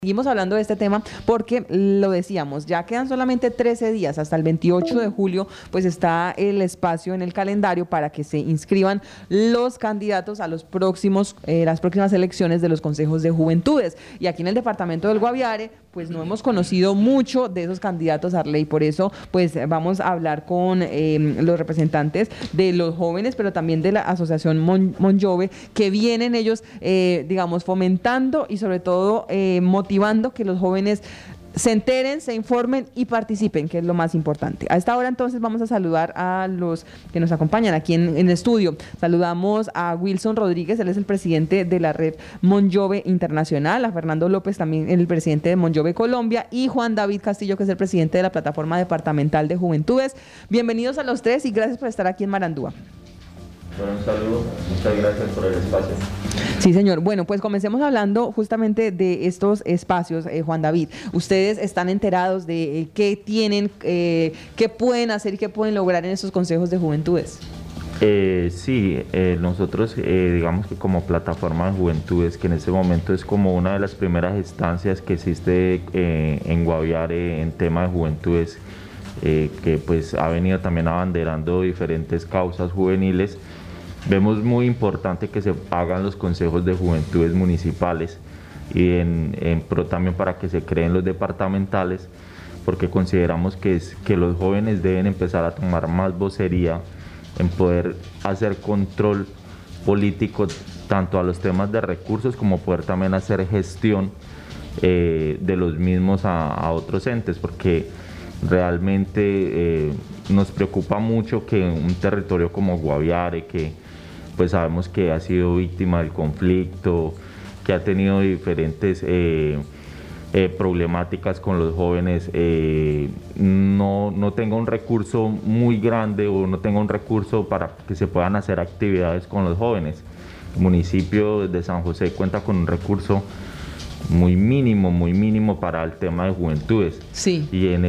Seguimos hablando de este tema porque lo decíamos, ya quedan solamente 13 días hasta el 28 de julio, pues está el espacio en el calendario para que se inscriban los candidatos a los próximos, las próximas elecciones de los consejos de juventudes. Y aquí en el departamento del Guaviare, pues no hemos conocido mucho de esos candidatos, Arley, por eso pues vamos a hablar con los representantes de los jóvenes, pero también de la asociación Monjove, que vienen ellos, digamos, fomentando y sobre todo motivando que los jóvenes se enteren, se informen y participen, que es lo más importante. A esta hora entonces vamos a saludar a los que nos acompañan aquí en el estudio. Saludamos a Wilson Rodríguez, él es el presidente de la red Monjove Internacional, a Fernando López, también el presidente de Monjove Colombia, y Juan David Castillo, que es el presidente de la Plataforma Departamental de Juventudes. Bienvenidos a los tres y gracias por estar aquí en Marandúa. Bueno, un saludo, muchas gracias por el espacio. Sí, señor. Bueno, pues comencemos hablando justamente de estos espacios, Juan David. Ustedes están enterados de qué tienen, qué pueden hacer y qué pueden lograr en estos consejos de juventudes. Sí, nosotros digamos que como plataforma de juventudes, que en este momento es como una de las primeras instancias que existe en Guaviare en tema de juventudes, que pues ha venido también abanderando diferentes causas juveniles. Vemos muy importante que se hagan los consejos de juventudes municipales y en pro también para que se creen los departamentales, porque consideramos que los jóvenes deben empezar a tomar más vocería en poder hacer control político tanto a los temas de recursos como poder también hacer gestión de los mismos a otros entes, porque realmente nos preocupa mucho que un territorio como Guaviare, que pues sabemos que ha sido víctima del conflicto, que ha tenido diferentes problemáticas con los jóvenes, no tenga un recurso muy grande o no tenga un recurso para que se puedan hacer actividades con los jóvenes. El municipio de San José cuenta con un recurso muy mínimo para el tema de juventudes. Sí. Y en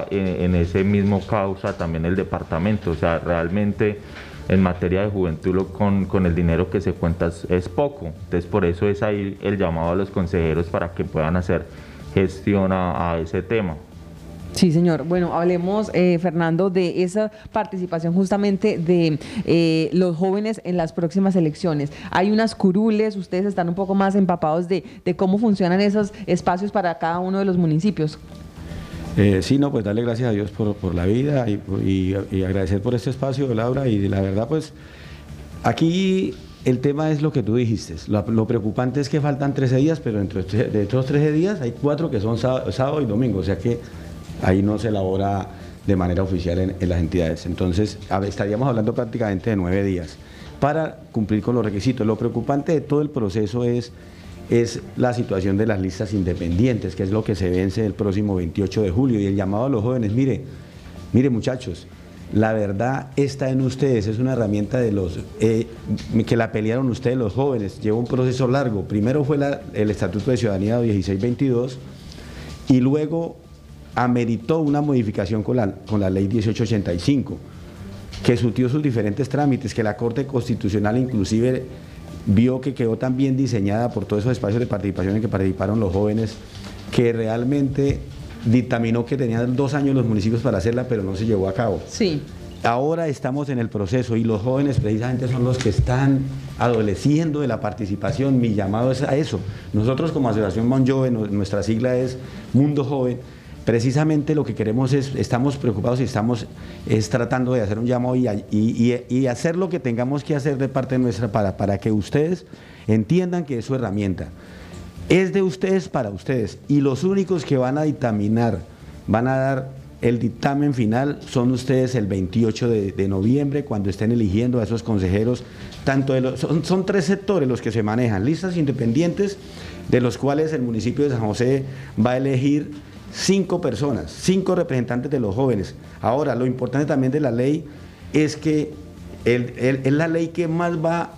ese mismo causa también el departamento, o sea, realmente en materia de juventud con el dinero que se cuenta es poco. Entonces por eso es ahí el llamado a los consejeros para que puedan hacer gestión a ese tema. Sí, señor. Bueno, hablemos, Fernando, de esa participación justamente de los jóvenes en las próximas elecciones. Hay unas curules, ustedes están un poco más empapados de cómo funcionan esos espacios para cada uno de los municipios. Sí, no, pues darle gracias a Dios por la vida y agradecer por este espacio, Laura, y la verdad, pues, aquí el tema es lo que tú dijiste. Lo preocupante es que faltan 13 días, pero de estos 13 días hay 4 que son sábado y domingo, o sea que ahí no se elabora de manera oficial en las entidades. Entonces, estaríamos hablando prácticamente de 9 días para cumplir con los requisitos. Lo preocupante de todo el proceso es la situación de las listas independientes, que es lo que se vence el próximo 28 de julio. Y el llamado a los jóvenes, mire muchachos, la verdad está en ustedes, es una herramienta de los que la pelearon ustedes los jóvenes, lleva un proceso largo. Primero fue el Estatuto de Ciudadanía 1622 y luego ameritó una modificación con la ley 1885, que surtió sus diferentes trámites, que la Corte Constitucional inclusive vio que quedó tan bien diseñada por todos esos espacios de participación en que participaron los jóvenes, que realmente dictaminó que tenían 2 años los municipios para hacerla, pero no se llevó a cabo. Sí. Ahora estamos en el proceso y los jóvenes precisamente son los que están adoleciendo de la participación. Mi llamado es a eso. Nosotros como Asociación Monjove, nuestra sigla es Mundo Joven, precisamente lo que queremos estamos preocupados y estamos tratando de hacer un llamado y hacer lo que tengamos que hacer de parte nuestra para que ustedes entiendan que es su herramienta. Es de ustedes para ustedes y los únicos que van a dictaminar, van a dar el dictamen final son ustedes el 28 de noviembre cuando estén eligiendo a esos consejeros. Son 3 sectores los que se manejan, listas independientes, de los cuales el municipio de San José va a elegir 5 personas, 5 representantes de los jóvenes. Ahora, lo importante también de la ley es que es la ley que más va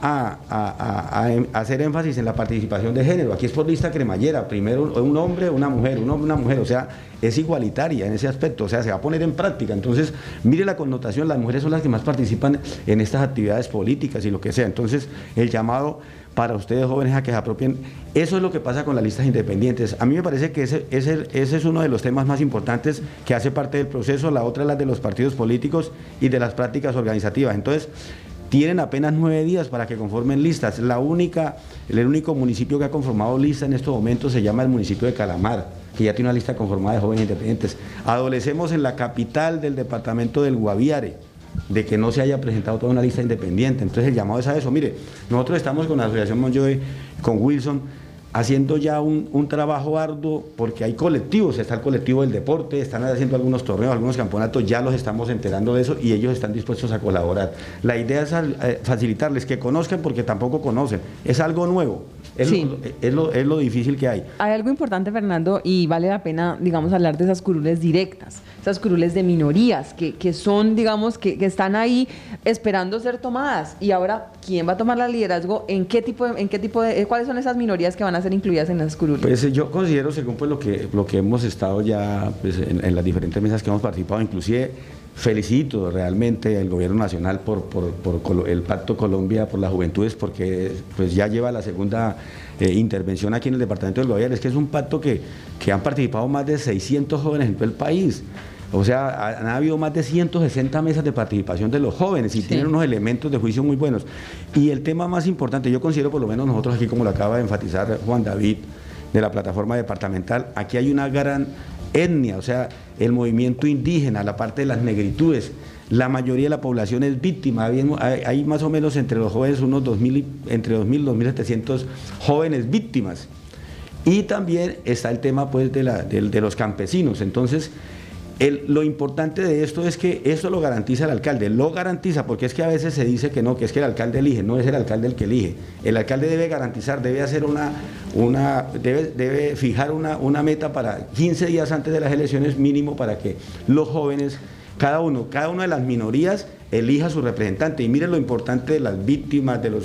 a hacer énfasis en la participación de género. Aquí es por lista cremallera, primero un hombre, una mujer, o sea, es igualitaria en ese aspecto, o sea, se va a poner en práctica. Entonces, mire la connotación, las mujeres son las que más participan en estas actividades políticas y lo que sea. Entonces, el llamado para ustedes jóvenes a que se apropien. Eso es lo que pasa con las listas independientes. A mí me parece que ese es uno de los temas más importantes que hace parte del proceso. La otra es la de los partidos políticos y de las prácticas organizativas. Entonces, tienen apenas 9 días para que conformen listas. El único municipio que ha conformado lista en estos momentos se llama el municipio de Calamar, que ya tiene una lista conformada de jóvenes independientes. Adolecemos en la capital del departamento del Guaviare de que no se haya presentado toda una lista independiente. Entonces el llamado es a eso. Mire, nosotros estamos con la Asociación Monjoy, con Wilson, haciendo ya un trabajo arduo, porque hay colectivos, está el colectivo del deporte, están haciendo algunos torneos, algunos campeonatos, ya los estamos enterando de eso y ellos están dispuestos a colaborar. La idea es facilitarles que conozcan porque tampoco conocen, es algo nuevo, es lo difícil que hay. Hay algo importante, Fernando, y vale la pena, digamos, hablar de esas curules directas, esas curules de minorías, que son, digamos, que están ahí esperando ser tomadas. Y ahora, ¿quién va a tomar el liderazgo? ¿Cuáles son esas minorías que van a ser incluidas en las curules? Pues yo considero, según pues, lo que hemos estado ya pues, en las diferentes mesas que hemos participado, inclusive felicito realmente al gobierno nacional por el Pacto Colombia por las Juventudes, porque pues ya lleva la segunda intervención aquí en el departamento del Guaviare. Es que es un pacto que han participado más de 600 jóvenes en todo el país. O sea, han habido más de 160 mesas de participación de los jóvenes y tienen unos elementos de juicio muy buenos. Y el tema más importante, yo considero, por lo menos nosotros aquí, como lo acaba de enfatizar Juan David, de la plataforma departamental, aquí hay una gran etnia, o sea, el movimiento indígena, la parte de las negritudes. La mayoría de la población es víctima. Hay más o menos entre los jóvenes unos entre 2.000 y 2.700 jóvenes víctimas. Y también está el tema pues, de los campesinos. Entonces, lo importante de esto es que esto lo garantiza el alcalde, lo garantiza, porque es que a veces se dice que no, que es que el alcalde elige, no es el alcalde el que elige. El alcalde debe garantizar, debe hacer debe fijar una meta para 15 días antes de las elecciones mínimo para que los jóvenes, cada una de las minorías elija a su representante. Y miren lo importante de las víctimas, de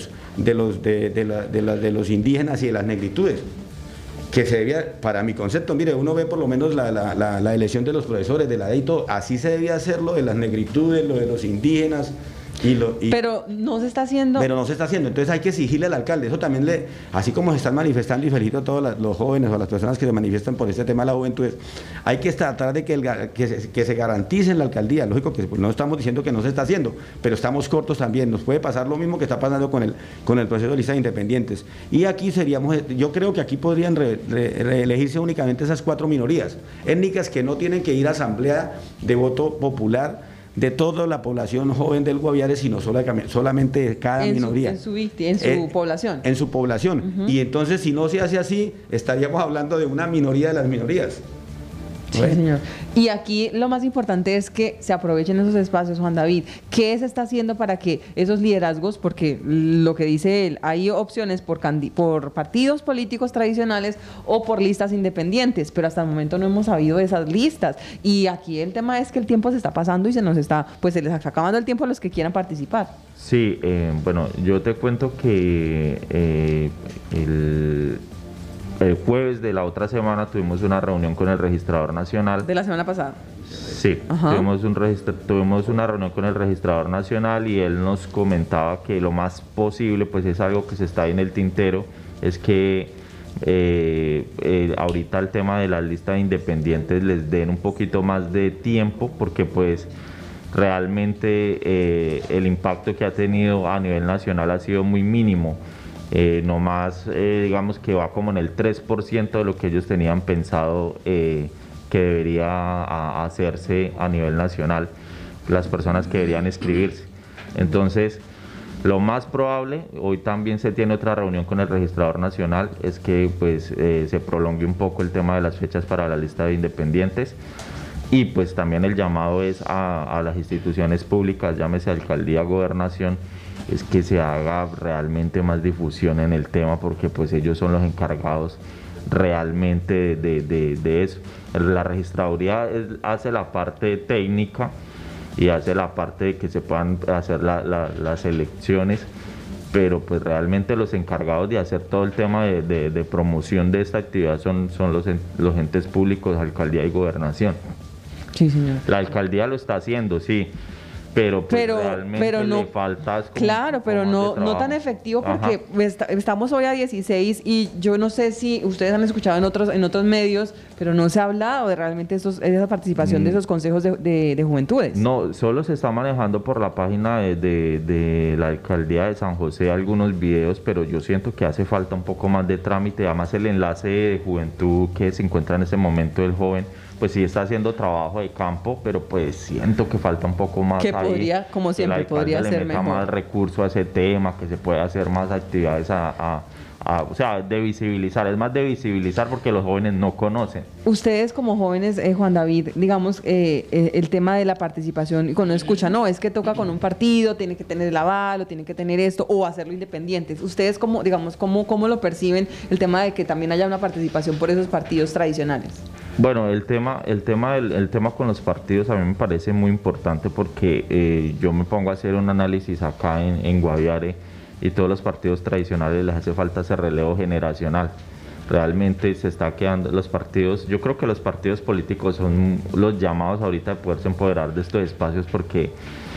los indígenas y de las negritudes, que se debía, para mi concepto, mire, uno ve por lo menos la elección de los profesores, de la ley y todo, así se debía hacer lo de las negritudes, lo de los indígenas. Pero no se está haciendo. Pero no se está haciendo, entonces hay que exigirle al alcalde, eso también así como se están manifestando, y felicito a todos los jóvenes o las personas que se manifiestan por este tema de la juventud, hay que tratar de que se garantice en la alcaldía. Lógico que pues, no estamos diciendo que no se está haciendo, pero estamos cortos también, nos puede pasar lo mismo que está pasando con el proceso de listas independientes. Y aquí yo creo que aquí podrían reelegirse únicamente esas 4 minorías étnicas que no tienen que ir a asamblea de voto popular de toda la población joven del Guaviare, sino solamente de cada minoría. En su población. En su población. Y entonces, si no se hace así, estaríamos hablando de una minoría de las minorías. Sí, señor. Y aquí lo más importante es que se aprovechen esos espacios, Juan David. ¿Qué se está haciendo para que esos liderazgos, porque lo que dice él, hay opciones por partidos políticos tradicionales o por listas independientes, pero hasta el momento no hemos sabido de esas listas? Y aquí el tema es que el tiempo se está pasando y se les está acabando el tiempo a los que quieran participar. Sí, bueno, yo te cuento que el jueves de la otra semana tuvimos una reunión con el registrador nacional. ¿De la semana pasada? Sí, tuvimos una reunión con el registrador nacional y él nos comentaba que lo más posible, pues es algo que se está ahí en el tintero, es que ahorita el tema de las listas independientes les den un poquito más de tiempo, porque pues realmente el impacto que ha tenido a nivel nacional ha sido muy mínimo. No más, digamos que va como en el 3% de lo que ellos tenían pensado que debería hacerse a nivel nacional, las personas que deberían inscribirse. Entonces, lo más probable, hoy también se tiene otra reunión con el registrador nacional, es que pues se prolongue un poco el tema de las fechas para la lista de independientes. Y pues también el llamado es a las instituciones públicas, llámese alcaldía, gobernación, es que se haga realmente más difusión en el tema, porque pues ellos son los encargados realmente de eso. La registraduría hace la parte técnica y hace la parte de que se puedan hacer las elecciones, pero pues realmente los encargados de hacer todo el tema de promoción de esta actividad son los entes públicos, alcaldía y gobernación. Sí, señor. La alcaldía lo está haciendo, sí, pero pues realmente no, le falta claro, pero no tan efectivo, porque estamos hoy a 16 y yo no sé si ustedes han escuchado en otros medios, pero no se ha hablado de realmente esa participación de esos consejos de juventudes. No, solo se está manejando por la página de la alcaldía de San José algunos videos, pero yo siento que hace falta un poco más de trámite. Además, el enlace de juventud que se encuentra en ese momento del joven, pues sí está haciendo trabajo de campo, pero pues siento que falta un poco más. Que podría, como siempre, podría ser mejor. Más recursos a ese tema, que se pueda hacer más actividades o sea, de visibilizar, es más de visibilizar porque los jóvenes no conocen. Ustedes como jóvenes, Juan David, digamos, el tema de la participación, y cuando escuchan, no, es que toca con un partido, tiene que tener el aval, o tiene que tener esto, o hacerlo independientes. ¿Ustedes cómo lo perciben el tema de que también haya una participación por esos partidos tradicionales? Bueno, el tema con los partidos a mí me parece muy importante porque yo me pongo a hacer un análisis acá en Guaviare, y todos los partidos tradicionales les hace falta ese relevo generacional. Realmente se está quedando los partidos, yo creo que los partidos políticos son los llamados ahorita a poderse empoderar de estos espacios, porque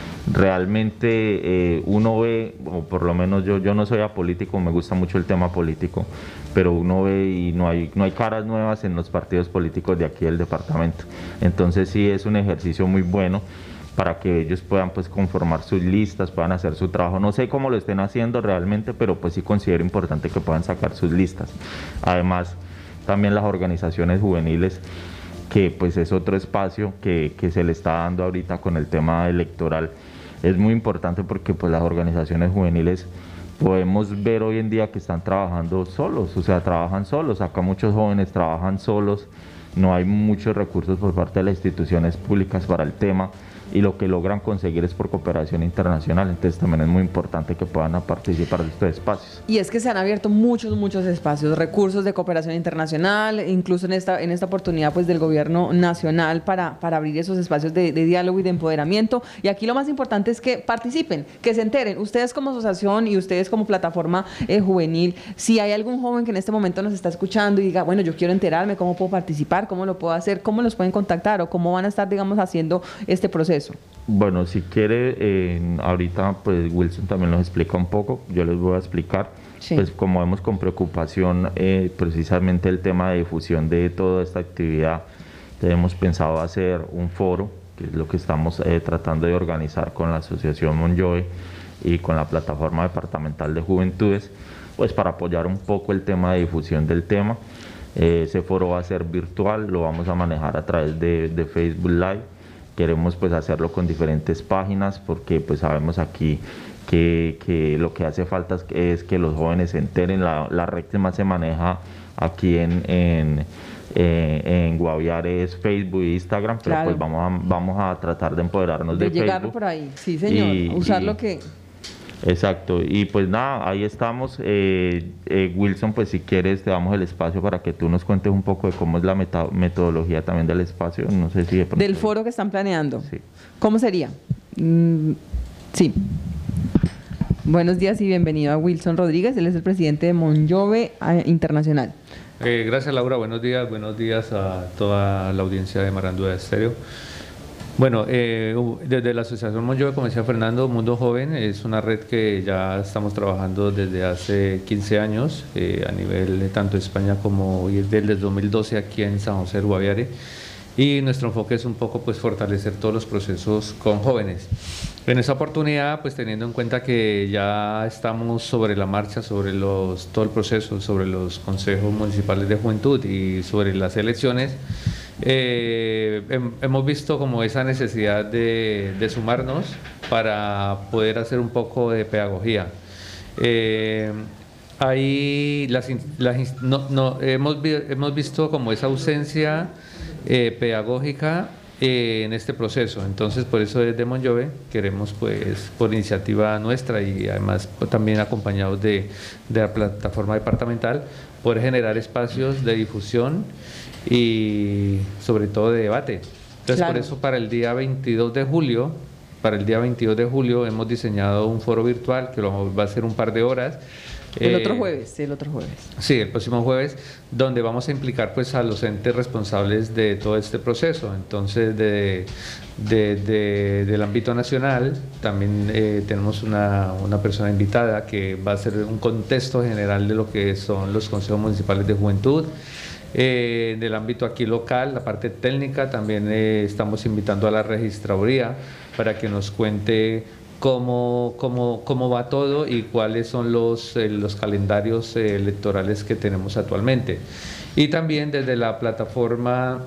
realmente uno ve, o por lo menos yo no soy apolítico, me gusta mucho el tema político, pero uno ve y no hay caras nuevas en los partidos políticos de aquí del departamento. Entonces sí es un ejercicio muy bueno para que ellos puedan pues conformar sus listas, puedan hacer su trabajo. No sé cómo lo estén haciendo realmente, pero pues sí considero importante que puedan sacar sus listas. Además, también las organizaciones juveniles, que pues es otro espacio que se le está dando ahorita con el tema electoral. Es muy importante porque pues las organizaciones juveniles podemos ver hoy en día que están trabajando solos, o sea, trabajan solos. Acá muchos jóvenes trabajan solos, no hay muchos recursos por parte de las instituciones públicas para el tema, y lo que logran conseguir es por cooperación internacional. Entonces también es muy importante que puedan participar de estos espacios. Y es que se han abierto muchos espacios, recursos de cooperación internacional, incluso en esta oportunidad pues del gobierno nacional para abrir esos espacios de diálogo y de empoderamiento. Y aquí lo más importante es que participen, que se enteren. Ustedes como asociación y ustedes como plataforma juvenil, si hay algún joven que en este momento nos está escuchando y diga, bueno, yo quiero enterarme, ¿cómo puedo participar? ¿Cómo lo puedo hacer? ¿Cómo los pueden contactar? ¿O cómo van a estar, digamos, haciendo este proceso? Bueno, si quiere, ahorita pues Wilson también nos explica un poco, yo les voy a explicar. Sí. Pues como vemos con preocupación precisamente el tema de difusión de toda esta actividad, hemos pensado hacer un foro, que es lo que estamos tratando de organizar con la Asociación Monjoy y con la Plataforma Departamental de Juventudes, pues para apoyar un poco el tema de difusión del tema. Ese foro va a ser virtual, lo vamos a manejar a través de Facebook Live. Queremos pues hacerlo con diferentes páginas porque pues sabemos aquí que lo que hace falta es que los jóvenes se enteren. La red que más se maneja aquí en Guaviare es Facebook e Instagram, pero claro, pues vamos a tratar de empoderarnos de Facebook. Llegar por ahí, sí señor, usar lo que... Exacto, y pues nada, ahí estamos. Wilson, pues si quieres te damos el espacio para que tú nos cuentes un poco de cómo es la metodología también del espacio. No sé si de pronto... Del foro que están planeando. Sí. ¿Cómo sería? Sí. Buenos días y bienvenido a Wilson Rodríguez, él es el presidente de Monjoy Internacional. Gracias, Laura, buenos días a toda la audiencia de Marandúa Estéreo. Bueno, desde la Asociación Monjoy, como decía Fernando, Mundo Joven es una red que ya estamos trabajando desde hace 15 años a nivel de tanto España como desde 2012 aquí en San José del Guaviare, y nuestro enfoque es un poco pues fortalecer todos los procesos con jóvenes. En esta oportunidad, pues teniendo en cuenta que ya estamos sobre la marcha, sobre todo el proceso, sobre los consejos municipales de juventud y sobre las elecciones, hemos visto como esa necesidad de sumarnos para poder hacer un poco de pedagogía. Ahí hemos visto como esa ausencia pedagógica en este proceso. Entonces, por eso desde Monjoy queremos, pues, por iniciativa nuestra y además también acompañados de la plataforma departamental, poder generar espacios de difusión y sobre todo de debate. Entonces, claro, por eso para el día 22 de julio hemos diseñado un foro virtual que va a ser un par de horas, El otro jueves. Sí, el próximo jueves, donde vamos a implicar pues a los entes responsables de todo este proceso. Entonces, del ámbito nacional, también tenemos una persona invitada que va a hacer un contexto general de lo que son los consejos municipales de juventud. Del ámbito aquí local, la parte técnica, también estamos invitando a la registraduría para que nos cuente cómo va todo y cuáles son los calendarios electorales que tenemos actualmente. Y también desde la plataforma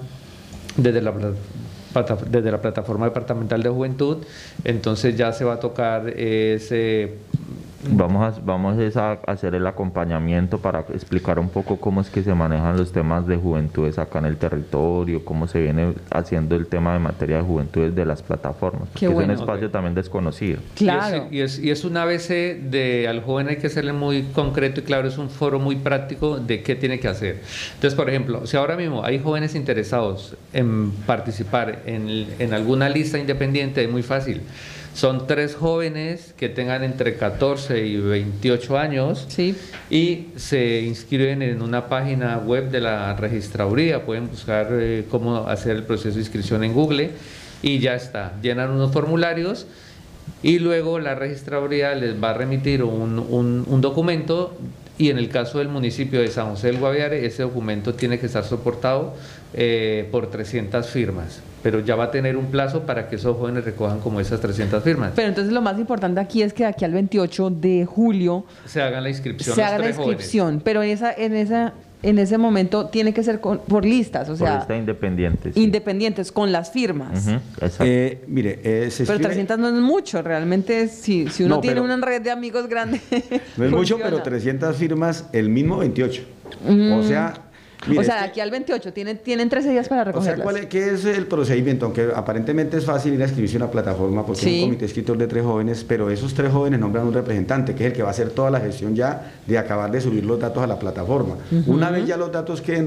departamental de juventud, entonces ya se va a tocar ese... Vamos a hacer el acompañamiento para explicar un poco cómo es que se manejan los temas de juventudes acá en el territorio, cómo se viene haciendo el tema de materia de juventudes de las plataformas, porque es un espacio también desconocido. Claro. Y es un ABC al joven, hay que serle muy concreto y claro, es un foro muy práctico de qué tiene que hacer. Entonces, por ejemplo, si ahora mismo hay jóvenes interesados en participar en alguna lista independiente, es muy fácil. Son 3 jóvenes que tengan entre 14 y 28 años, sí, y se inscriben en una página web de la registraduría. Pueden buscar cómo hacer el proceso de inscripción en Google y ya está. Llenan unos formularios y luego la registraduría les va a remitir un documento, y en el caso del municipio de San José del Guaviare, ese documento tiene que estar soportado por 300 firmas. Pero ya va a tener un plazo para que esos jóvenes recojan como esas 300 firmas. Pero entonces lo más importante aquí es que de aquí al 28 de julio se haga la inscripción. Se haga la inscripción, jóvenes. Pero en ese momento tiene que ser por listas, o sea, por independientes. Sí. Independientes, con las firmas. Mire, pero 300 no es mucho, realmente si uno tiene una red de amigos grande. No es mucho, pero 300 firmas el mismo 28. O sea... Mire, de aquí al 28 tienen 13 días para recogerlas. O sea, ¿qué es el procedimiento? Aunque aparentemente es fácil ir a inscribirse en una plataforma porque hay un comité escritor de 3 jóvenes, pero esos 3 jóvenes nombran un representante, que es el que va a hacer toda la gestión ya de acabar de subir los datos a la plataforma. Una vez ya los datos queden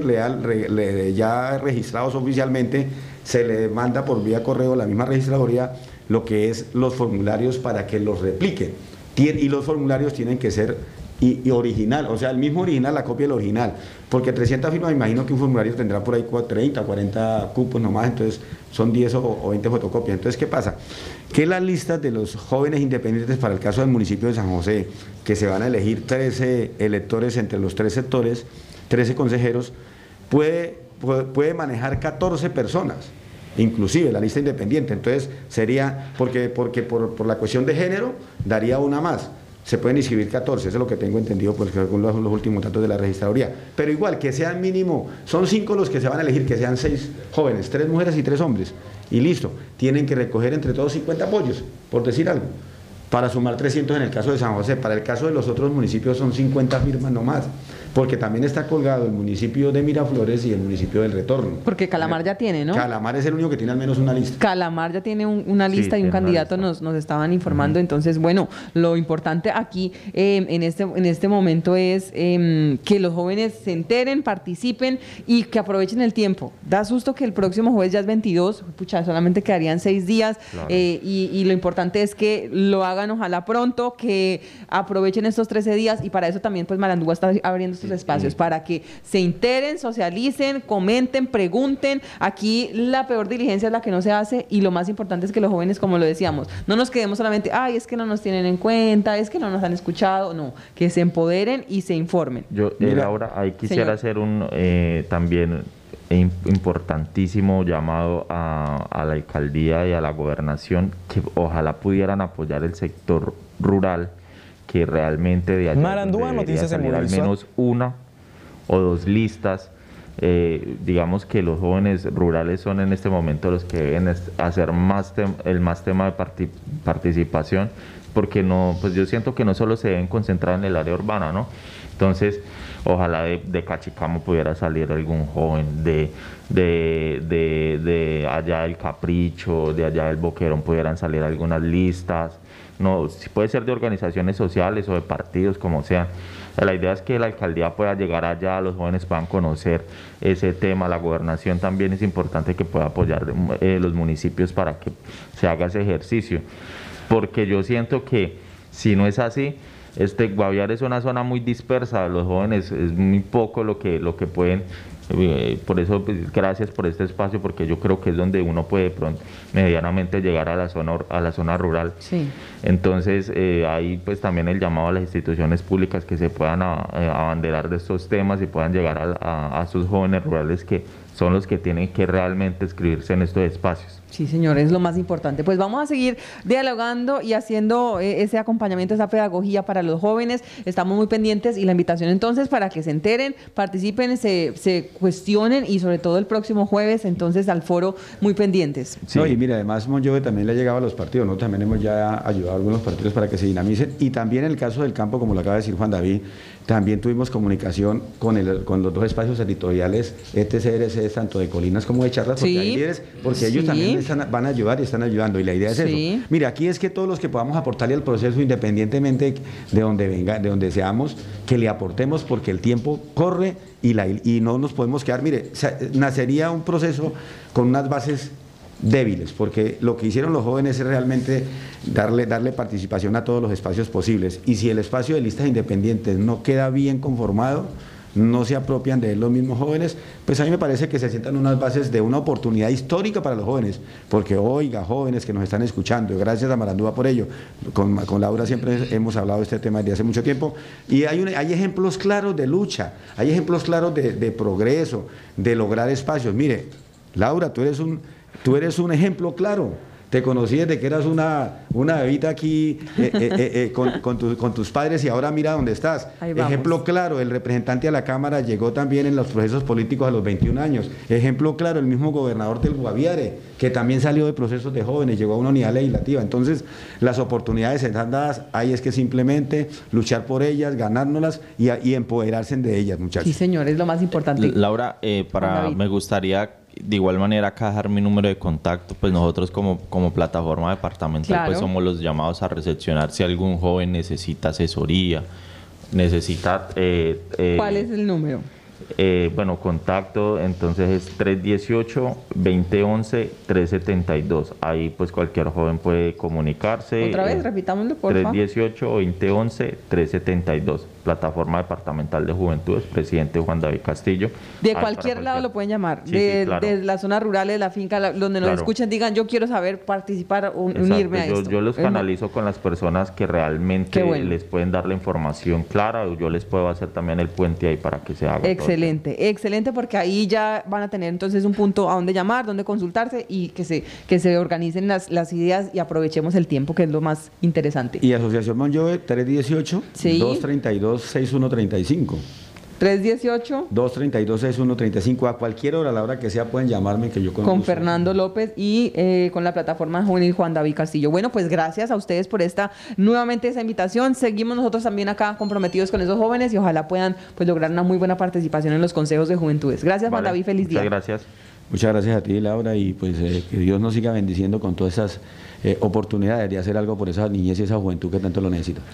ya registrados oficialmente, se le manda por vía correo a la misma registraduría lo que es los formularios para que los repliquen. Y los formularios tienen que ser y original, o sea, el mismo original, la copia del original, porque 300 firmas, me imagino que un formulario tendrá por ahí 30, 40 cupos nomás, entonces son 10 o 20 fotocopias. Entonces, ¿qué pasa? Que las listas de los jóvenes independientes para el caso del municipio de San José, que se van a elegir 13 electores entre los 3 sectores, 13 consejeros, puede manejar 14 personas, inclusive la lista independiente. Entonces sería, porque por la cuestión de género, daría una más. Se pueden inscribir 14, eso es lo que tengo entendido pues, según los últimos datos de la registraduría. Pero igual, que sean mínimo, son 5 los que se van a elegir, que sean 6 jóvenes, 3 mujeres y 3 hombres. Y listo, tienen que recoger entre todos 50 apoyos, por decir algo, para sumar 300 en el caso de San José. Para el caso de los otros municipios son 50 firmas nomás, porque también está colgado el municipio de Miraflores y el municipio del Retorno. Porque Calamar ya tiene, ¿no? Calamar es el único que tiene al menos una lista. Calamar ya tiene una lista y un candidato nos estaban informando. Entonces, bueno, lo importante aquí en este momento es que los jóvenes se enteren, participen y que aprovechen el tiempo. Da susto que el próximo jueves ya es 22, pucha, solamente quedarían 6 días. Claro. Y lo importante es que lo hagan ojalá pronto, que aprovechen estos 13 días, y para eso también pues Marandúa está abriendo estos espacios para que se enteren, socialicen, comenten, pregunten. Aquí la peor diligencia es la que no se hace, y lo más importante es que los jóvenes, como lo decíamos, no nos quedemos solamente, ay, es que no nos tienen en cuenta, es que no nos han escuchado, no, que se empoderen y se informen. Yo, Laura, ahí quisiera hacer un también importantísimo llamado a la alcaldía y a la gobernación, que ojalá pudieran apoyar el sector rural, que realmente de allá Marandúa Noticias salir al menos 1 o 2 listas. Digamos que los jóvenes rurales son en este momento los que deben hacer el más tema de participación, porque no, pues yo siento que no solo se deben concentrar en el área urbana, ¿no? Entonces, ojalá de Cachicamo pudiera salir algún joven, de allá del Capricho, de allá del Boquerón pudieran salir algunas listas. No, puede ser de organizaciones sociales o de partidos, como sea. La idea es que la alcaldía pueda llegar allá, los jóvenes puedan conocer ese tema. La gobernación también es importante que pueda apoyar los municipios para que se haga ese ejercicio, porque yo siento que si no es así, Guaviare es una zona muy dispersa, los jóvenes es muy poco lo que pueden. Por eso, pues, gracias por este espacio, porque yo creo que es donde uno puede pronto medianamente llegar a la zona rural. Sí. Entonces, ahí pues también el llamado a las instituciones públicas que se puedan abanderar de estos temas y puedan llegar a sus jóvenes rurales, que son los que tienen que realmente inscribirse en estos espacios. Sí, señor, es lo más importante. Pues vamos a seguir dialogando y haciendo ese acompañamiento, esa pedagogía para los jóvenes. Estamos muy pendientes y la invitación entonces para que se enteren, participen, se cuestionen y sobre todo el próximo jueves entonces al foro muy pendientes. Sí. No, y mira, además Monjove también le ha llegado a los partidos, ¿no? También hemos ya ayudado a algunos partidos para que se dinamicen, y también en el caso del campo, como lo acaba de decir Juan David, también tuvimos comunicación con los dos espacios editoriales ETCRC, tanto de Colinas como de Charlas, porque hay líderes, porque ellos también van a ayudar y están ayudando, y la idea es eso. Mira, aquí es que todos los que podamos aportarle al proceso, independientemente de donde venga, de donde seamos, que le aportemos, porque el tiempo corre y no nos podemos quedar. Mire, nacería un proceso con unas bases débiles, porque lo que hicieron los jóvenes es realmente darle participación a todos los espacios posibles, y si el espacio de listas independientes no queda bien conformado, no se apropian de él los mismos jóvenes, pues a mí me parece que se sientan unas bases de una oportunidad histórica para los jóvenes, porque oiga, jóvenes que nos están escuchando, y gracias a Marandúa por ello, con Laura siempre hemos hablado de este tema desde hace mucho tiempo, y hay ejemplos claros de lucha, hay ejemplos claros de progreso, de lograr espacios. Mire, Laura, tú eres un ejemplo claro. Te conocí desde que eras una bebita aquí con tus padres, y ahora mira dónde estás. Ejemplo claro, el representante a la Cámara llegó también en los procesos políticos a los 21 años. Ejemplo claro, el mismo gobernador del Guaviare, que también salió de procesos de jóvenes, llegó a una unidad legislativa. Entonces, las oportunidades están dadas, ahí es que simplemente luchar por ellas, ganárnoslas y empoderarse de ellas, muchachos. Sí, señor, es lo más importante. Laura, me gustaría de igual manera acá dejar mi número de contacto. Pues nosotros como plataforma departamental, pues somos los llamados a recepcionar si algún joven necesita asesoría, necesita... ¿Cuál es el número? Bueno, contacto entonces es 318-2011-372. Ahí pues cualquier joven puede comunicarse. Otra vez, repitámoslo, por favor. 318-2011-372. Plataforma Departamental de Juventudes, presidente Juan David Castillo. De cualquier lado lo pueden llamar, sí, de claro. las zonas rurales, de la finca, donde nos escuchen, digan, yo quiero saber, participar, unirme a esto. Yo los canalizo con las personas que realmente les pueden dar la información clara, o yo les puedo hacer también el puente ahí para que se haga. Excelente, excelente, porque ahí ya van a tener entonces un punto a donde llamar, donde consultarse, y que se organicen las ideas y aprovechemos el tiempo, que es lo más interesante. Y Asociación Monjove, 318-232-6135. 232-6135. A cualquier hora, a la hora que sea, pueden llamarme, que yo con Fernando López y con la plataforma juvenil Juan David Castillo. Bueno, pues gracias a ustedes por nuevamente esa invitación. Seguimos nosotros también acá comprometidos con esos jóvenes, y ojalá puedan pues lograr una muy buena participación en los consejos de juventudes. Gracias, Juan David, feliz día. Muchas gracias. Muchas gracias a ti, Laura, y pues que Dios nos siga bendiciendo con todas esas oportunidades de hacer algo por esa niñez y esa juventud que tanto lo necesita.